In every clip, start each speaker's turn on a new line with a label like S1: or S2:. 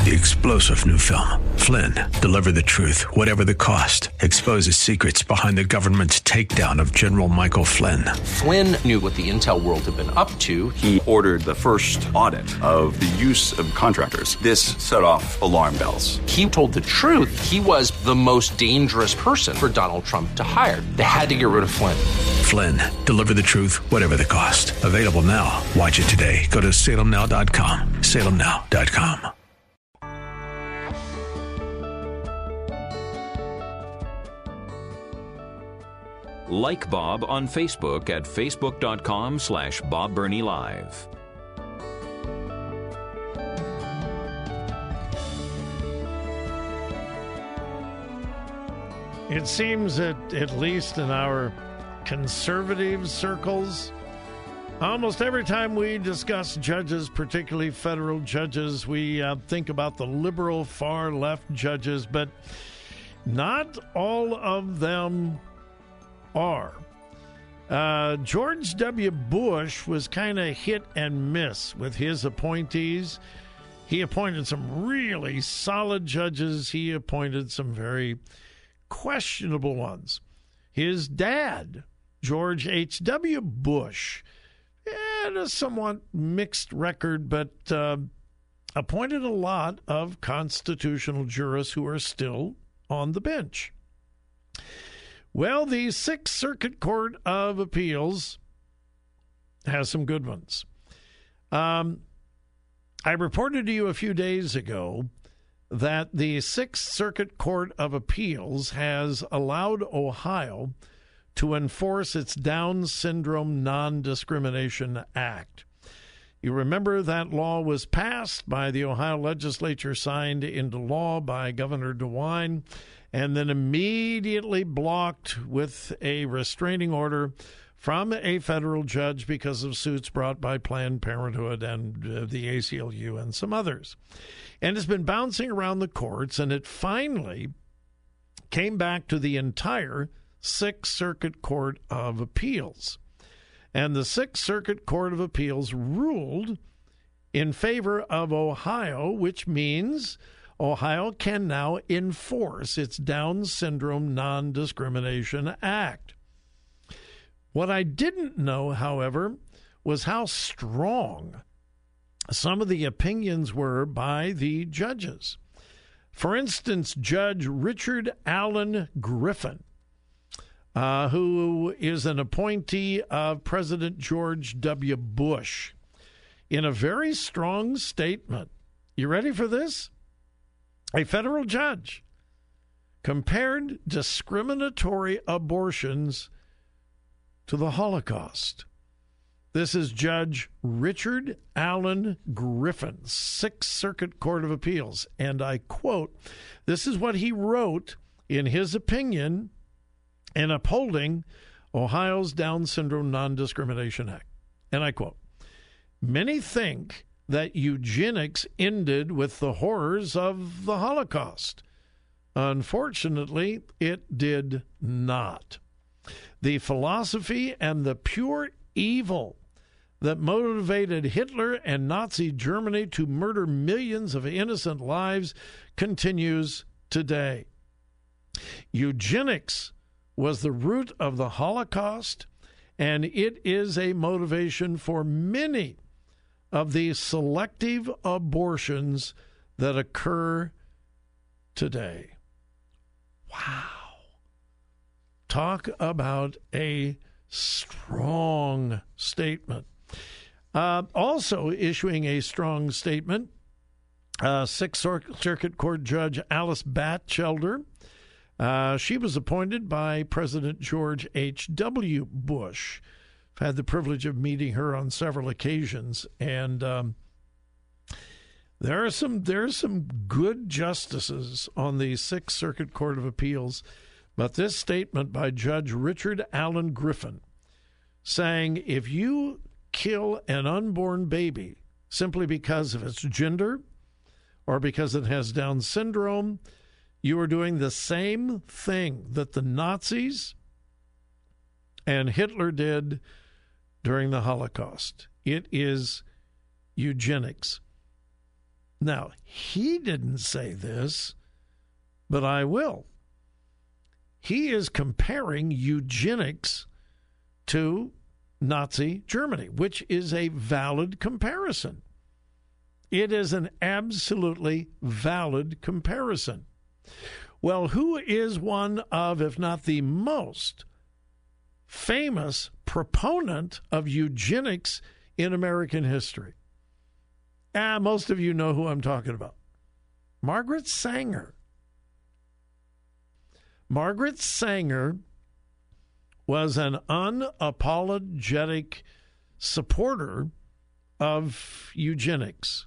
S1: The explosive new film, Flynn, deliver the truth, whatever the cost, exposes secrets behind the government's takedown of General Michael Flynn.
S2: Flynn knew what the intel world had been up to.
S3: He ordered the first audit of the use of contractors. This set off alarm bells.
S2: He told the truth. He was the most dangerous person for Donald Trump to hire. They had to get rid of Flynn.
S1: Flynn, deliver the truth, whatever the cost. Available now. Watch it today. Go to salemnow.com. salemnow.com.
S4: Like Bob on Facebook at facebook.com/Bob Burney Live.
S5: It seems that, at least in our conservative circles, almost every time we discuss judges, particularly federal judges, we think about the liberal far-left judges, but not all of them are. George W. Bush was kind of hit and miss with his appointees. He appointed some really solid judges. He appointed some very questionable ones. His dad, George H.W. Bush, had a somewhat mixed record, but appointed a lot of constitutional jurists who are still on the bench. Well, the Sixth Circuit Court of Appeals has some good ones. I reported to you a few days ago that the Sixth Circuit Court of Appeals has allowed Ohio to enforce its Down Syndrome Non-Discrimination Act. You remember that law was passed by the Ohio legislature, signed into law by Governor DeWine, and then immediately blocked with a restraining order from a federal judge because of suits brought by Planned Parenthood and the ACLU and some others. And it's been bouncing around the courts, and it finally came back to the entire Sixth Circuit Court of Appeals. And the Sixth Circuit Court of Appeals ruled in favor of Ohio, which means Ohio can now enforce its Down Syndrome Non-Discrimination Act. What I didn't know, however, was how strong some of the opinions were by the judges. For instance, Judge Richard Allen Griffin, who is an appointee of President George W. Bush, in a very strong statement. You ready for this? A federal judge compared discriminatory abortions to the Holocaust. This is Judge Richard Allen Griffin, Sixth Circuit Court of Appeals. And I quote, this is what he wrote in his opinion in upholding Ohio's Down Syndrome Non-Discrimination Act. And I quote, many think that eugenics ended with the horrors of the Holocaust. Unfortunately, it did not. The philosophy and the pure evil that motivated Hitler and Nazi Germany to murder millions of innocent lives continues today. Eugenics was the root of the Holocaust, and it is a motivation for many of the selective abortions that occur today. Wow. Talk about a strong statement. Also issuing a strong statement, Sixth Circuit Court Judge Alice Batchelder. She was appointed by President George H.W. Bush. I've had the privilege of meeting her on several occasions, and there are some good justices on the Sixth Circuit Court of Appeals. But this statement by Judge Richard Allen Griffin saying if you kill an unborn baby simply because of its gender or because it has Down syndrome, you are doing the same thing that the Nazis and Hitler did during the Holocaust. It is eugenics. Now, he didn't say this, but I will. He is comparing eugenics to Nazi Germany, which is a valid comparison. It is an absolutely valid comparison. Well, who is one of, if not the most famous proponent of eugenics in American history? Most of you know who I'm talking about. Margaret Sanger. Margaret Sanger was an unapologetic supporter of eugenics.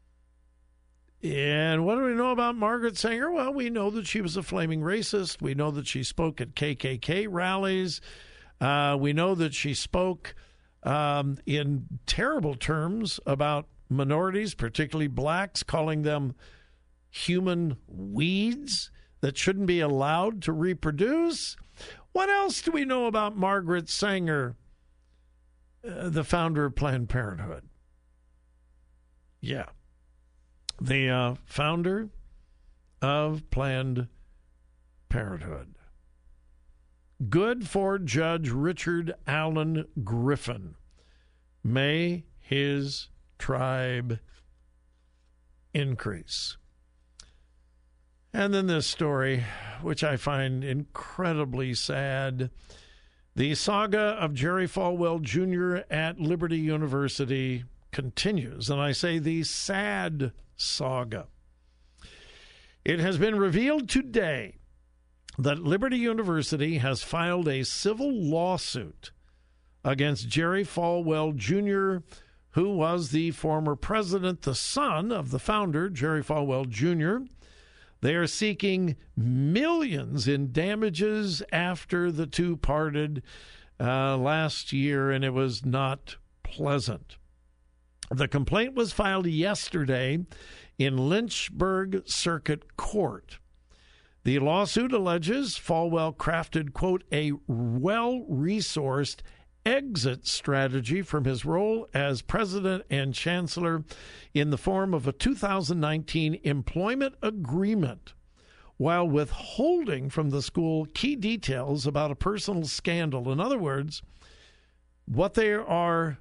S5: And what do we know about Margaret Sanger? Well, we know that she was a flaming racist. We know that she spoke at KKK rallies. We know that she spoke in terrible terms about minorities, particularly blacks, calling them human weeds that shouldn't be allowed to reproduce. What else do we know about Margaret Sanger, the founder of Planned Parenthood? Yeah. The founder of Planned Parenthood. Good for Judge Richard Allen Griffin. May his tribe increase. And then this story, which I find incredibly sad. The saga of Jerry Falwell Jr. at Liberty University continues. And I say the sad saga. It has been revealed today that Liberty University has filed a civil lawsuit against Jerry Falwell Jr., who was the former president, the son of the founder, Jerry Falwell Jr. They are seeking millions in damages after the two parted last year, and it was not pleasant. The complaint was filed yesterday in Lynchburg Circuit Court. The lawsuit alleges Falwell crafted, quote, a well-resourced exit strategy from his role as president and chancellor in the form of a 2019 employment agreement, while withholding from the school key details about a personal scandal. In other words, what they are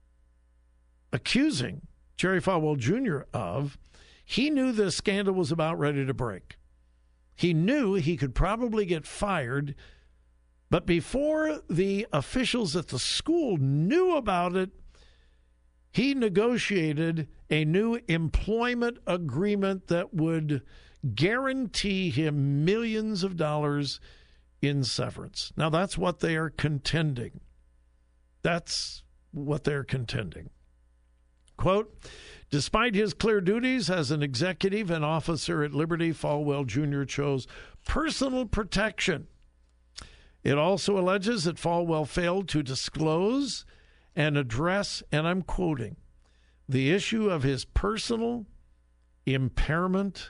S5: accusing Jerry Falwell Jr. of, he knew this scandal was about ready to break. He knew he could probably get fired, but before the officials at the school knew about it, he negotiated a new employment agreement that would guarantee him millions of dollars in severance. Now, that's what they are contending. That's what they're contending. Quote, despite his clear duties as an executive and officer at Liberty, Falwell Jr. chose personal protection. It also alleges that Falwell failed to disclose and address, and I'm quoting, the issue of his personal impairment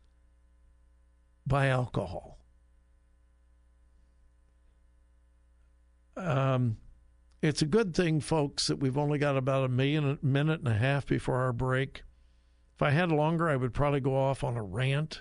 S5: by alcohol. It's a good thing, folks, that we've only got about a minute and a half before our break. If I had longer, I would probably go off on a rant.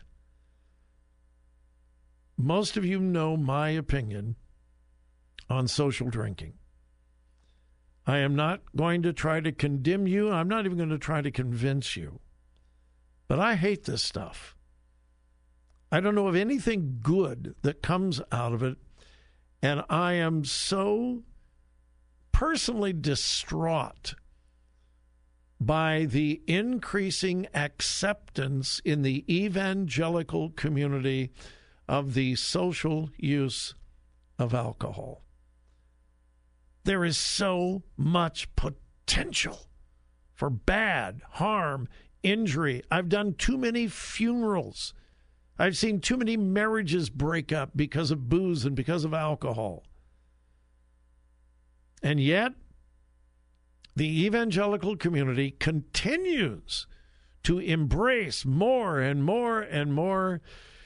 S5: Most of you know my opinion on social drinking. I am not going to try to condemn you. I'm not even going to try to convince you. But I hate this stuff. I don't know of anything good that comes out of it. And I am so personally distraught by the increasing acceptance in the evangelical community of the social use of alcohol. There is so much potential for bad, harm, injury. I've done too many funerals. I've seen too many marriages break up because of booze and because of alcohol. And yet, the evangelical community continues to embrace more and more and more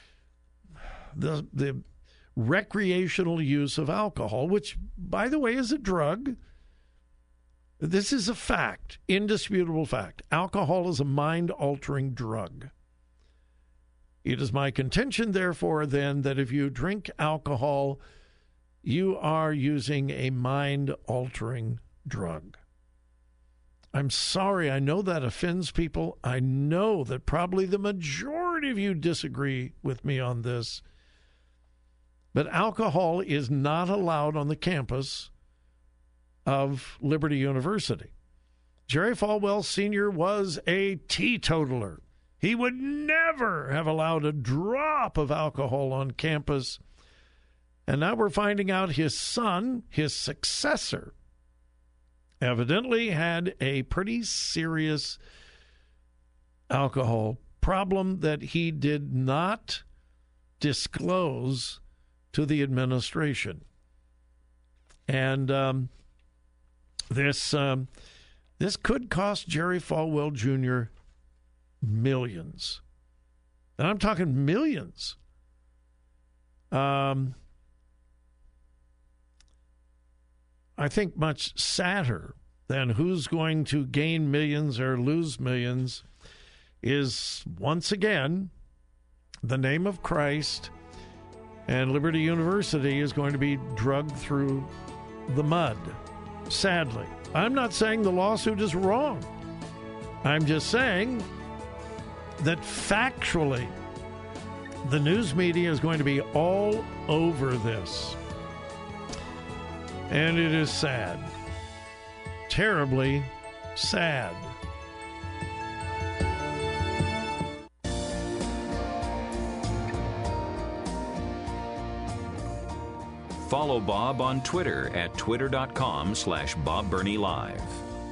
S5: the recreational use of alcohol, which, by the way, is a drug. This is a fact, indisputable fact. Alcohol is a mind-altering drug. It is my contention, therefore, then, that if you drink alcohol, you are using a mind-altering drug. I'm sorry, I know that offends people. I know that probably the majority of you disagree with me on this. But alcohol is not allowed on the campus of Liberty University. Jerry Falwell Sr. was a teetotaler. He would never have allowed a drop of alcohol on campus. And now we're finding out his son, his successor, evidently had a pretty serious alcohol problem that he did not disclose to the administration. And this could cost Jerry Falwell Jr. millions. And I'm talking millions. I think much sadder than who's going to gain millions or lose millions is, once again, the name of Christ, and Liberty University is going to be drugged through the mud, sadly. I'm not saying the lawsuit is wrong. I'm just saying that factually, the news media is going to be all over this. And it is sad. Terribly sad.
S4: Follow Bob on Twitter at twitter.com/BobBurneyLive.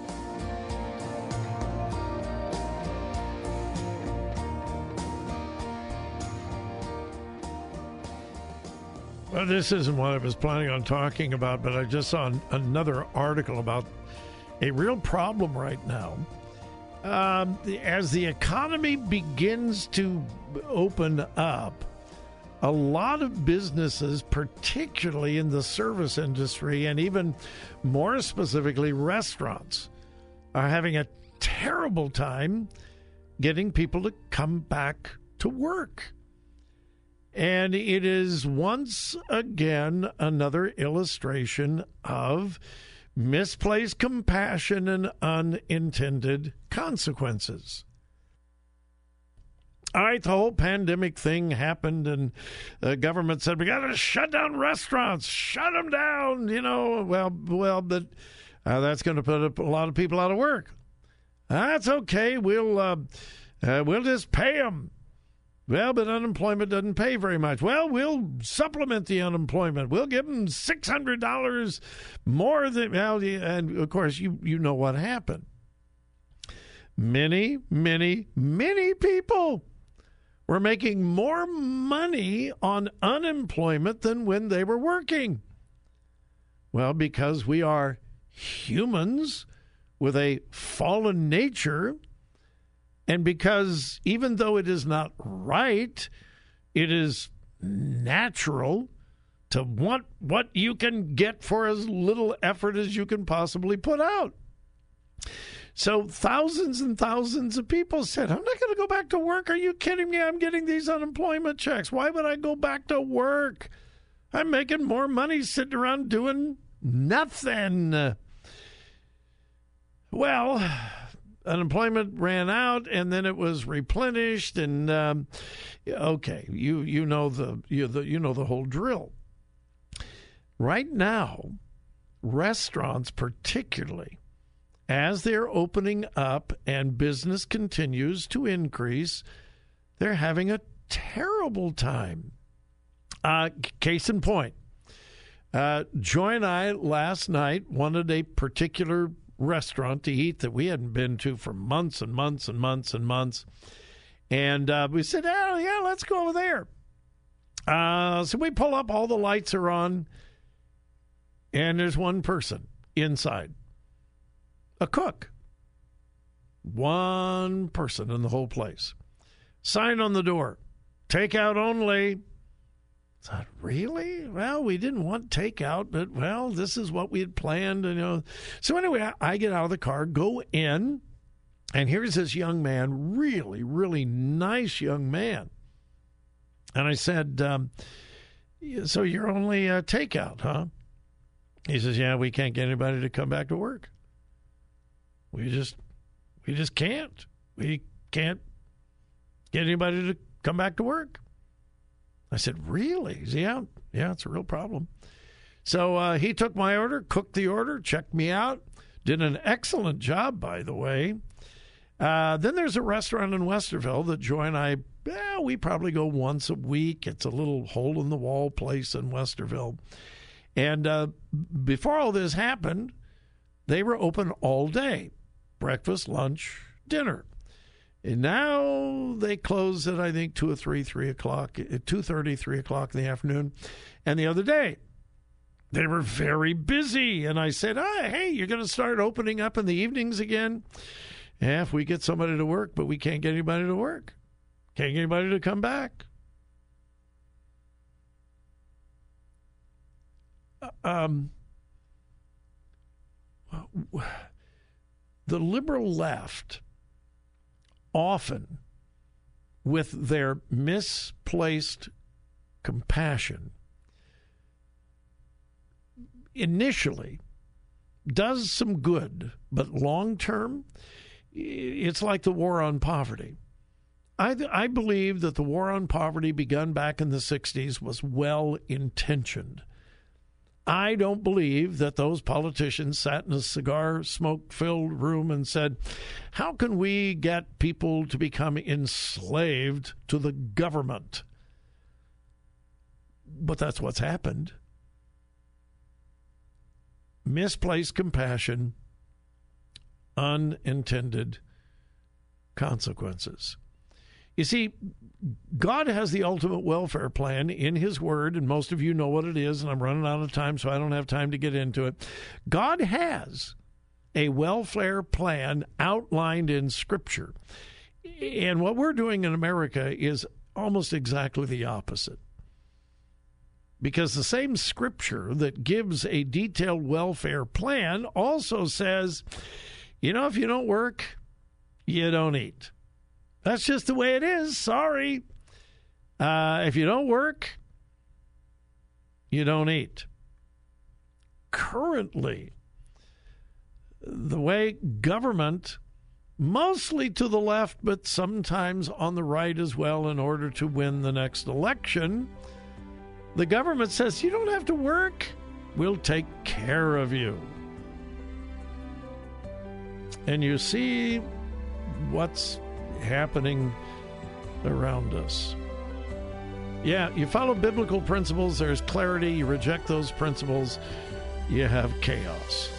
S5: Well, this isn't what I was planning on talking about, but I just saw another article about a real problem right now. As the economy begins to open up, a lot of businesses, particularly in the service industry and even more specifically restaurants, are having a terrible time getting people to come back to work. And it is once again another illustration of misplaced compassion and unintended consequences. All right, the whole pandemic thing happened, and the government said, we got to shut down restaurants, shut them down, but that's going to put a lot of people out of work. That's okay, we'll just pay them. Well, but unemployment doesn't pay very much. Well, we'll supplement the unemployment. We'll give them $600 more than, and of course, you know what happened. Many, many, many people were making more money on unemployment than when they were working. Well, because we are humans with a fallen nature, and because even though it is not right, it is natural to want what you can get for as little effort as you can possibly put out. So thousands and thousands of people said, I'm not going to go back to work. Are you kidding me? I'm getting these unemployment checks. Why would I go back to work? I'm making more money sitting around doing nothing. Well, unemployment ran out, and then it was replenished, and okay, you know the whole drill. Right now, restaurants particularly, as they're opening up and business continues to increase, they're having a terrible time. Case in point, Joy and I last night wanted a particular restaurant to eat that we hadn't been to for months and months and months and months. And we said, oh, yeah, let's go over there. So we pull up, all the lights are on, and there's one person inside. A cook. One person in the whole place. Sign on the door. Takeout only. I thought, really? Well, we didn't want takeout, but, well, this is what we had planned. So anyway, I get out of the car, go in, and here's this young man, really, really nice young man. And I said, so you're only takeout, huh? He says, yeah, we can't get anybody to come back to work. We just can't. We can't get anybody to come back to work. I said, really? He said, yeah, it's a real problem. So he took my order, cooked the order, checked me out, did an excellent job, by the way. Then there's a restaurant in Westerville that Joy and I, we probably go once a week. It's a little hole-in-the-wall place in Westerville. And before all this happened, they were open all day, breakfast, lunch, dinner. And now they close at, I think, 2 or 3 o'clock, 2:30, 3 o'clock in the afternoon. And the other day, they were very busy. And I said, hey, you're going to start opening up in the evenings again? Yeah, if we get somebody to work, but we can't get anybody to work. Can't get anybody to come back. The liberal left, often with their misplaced compassion, initially does some good, but long term, it's like the war on poverty. I believe that the war on poverty begun back in the 60s was well-intentioned. I don't believe that those politicians sat in a cigar smoke-filled room and said, how can we get people to become enslaved to the government? But that's what's happened. Misplaced compassion, unintended consequences. You see, God has the ultimate welfare plan in His Word, and most of you know what it is, and I'm running out of time, so I don't have time to get into it. God has a welfare plan outlined in Scripture. And what we're doing in America is almost exactly the opposite. Because the same Scripture that gives a detailed welfare plan also says, if you don't work, you don't eat. That's just the way it is. Sorry. If you don't work, you don't eat. Currently, the way government, mostly to the left, but sometimes on the right as well, in order to win the next election, the government says, you don't have to work. We'll take care of you. And you see what's happening around us. Yeah, you follow biblical principles, there's clarity. You reject those principles, you have chaos.